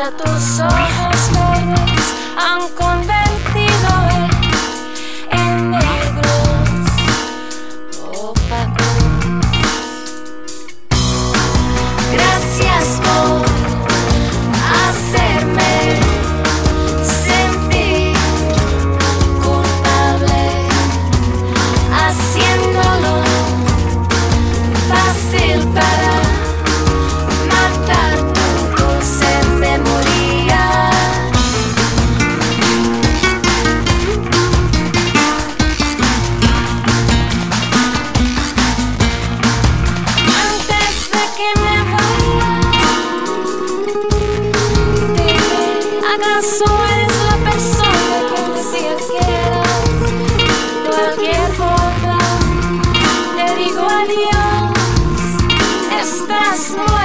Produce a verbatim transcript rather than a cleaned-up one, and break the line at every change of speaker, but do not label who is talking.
Ya tus ojos verdes han convertido en, en negros opacos. Gracias por hacerme sentir culpable, haciéndolo fácil para matar tu dulce memoria. Antes de que me vaya, dime, ¿acaso eres la persona que decías que eras? De cualquier forma, te digo adiós. Estás muy